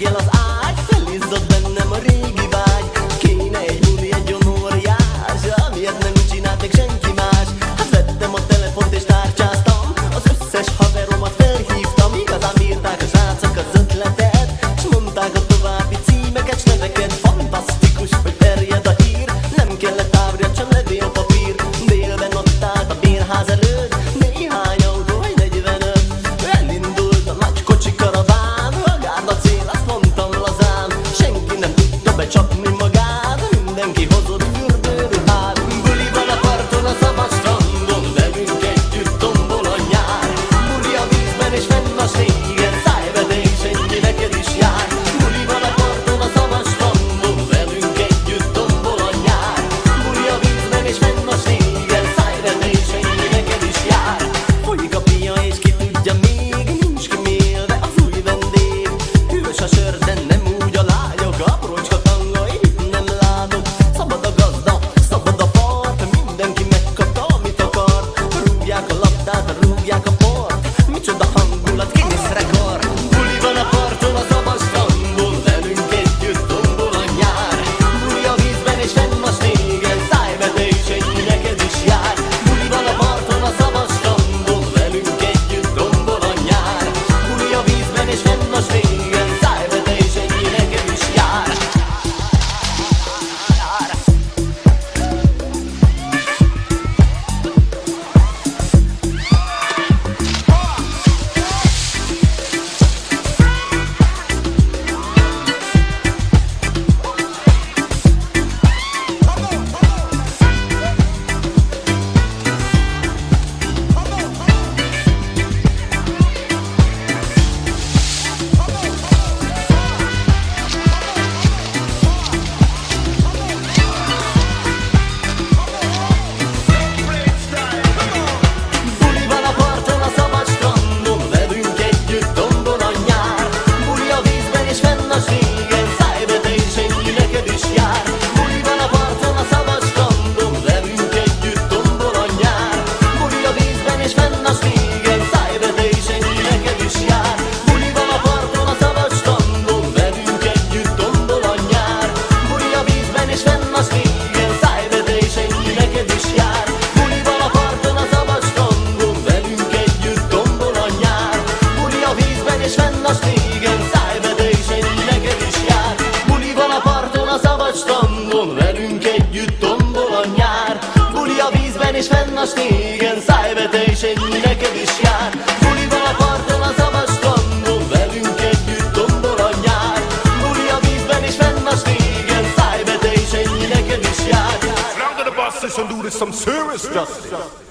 reggel az ágy, felizzott bennem a régi vágy. Kéne egy buli, egy óriás, amilyet nem csinált még senki más. Hát vettem a telefont és tárcsáztam, az összes haveromat felhívtam. Igazán bírták a srácok az ötletet, s mondták a további címeket s neveket. Fantasztikus, hogy terjed a hír, nem kellett ábréd, sem levélpapír. Délben ott állt a bérház előtt néhány autó, vagy 45. Elindult a nagy kocsi karaván, a gárda cél, azt mondtam lazán. Senki nem tudta becsapni magát, mindenki hozott fürdőruhát. Buli van a parton, a szabad strandon, velünk együtt tombol a nyár. Buli a vízben és fenn a ségen, szállj be de is ennyi neked is jár. Buli van a parton, a szabad strandon, velünk együtt tombol a nyár. Buli a vízben és fenn a ségen, szállj be de is ennyi neked is jár. Folyik a pia és ki tudja még, nincs kimélve az új vendég. Hűvös a sör, de nem úgy a lányok, aprócska tanga, itt nem látok. Szabad a gazda, szabad a part, mindenki megkapta, amit akar. Rúgják a labdát, rúgják a port, micsoda hangulat, Guinness rekord. Buli van a parton, a szabad strandon, velünk együtt tombol a nyár. Buli a vízben és fenn a snégen, szállj be de is ennyi neked is jár. Buli van a parton, a szabad strandon, velünk együtt tombol a nyár. Buli a vízben és fenn a snégen, szállj be de is ennyi neked is jár. Buli van a parton, a szabad strandon, velünk együtt tombol a nyár. Buli a vízben és fenn a ségen, szállj be de is ennyi neked is jár. Buli van a parton, a szabad strandon, velünk együtt tombol a nyár. Buli a vízben és fenn a ségen, szállj be de is ennyi neked is jár. Buli van a parton, a szabad strandon, velünk együtt tombol a nyár. Buli a vízben és fenn a ségen, szállj be de is ennyi neked is jár. Buli van a parton, a szabad strandon, velünk együtt tombol a nyár. Buli a vízben és fenn a ségen, szállj be de is ennyi neked is jár. Buli van a parton, a szabad strandon, velünk együtt tombol a nyár. Buli a vízben és fenn a ségen, szállj be de is ennyi neked is jár. Buli van a parton, a szabad strandon, velünk együtt tombol a nyár. Buli a vízben és fenn a ségen, szállj be de is ennyi neked is jár. Now to the bosses and do this some serious justice.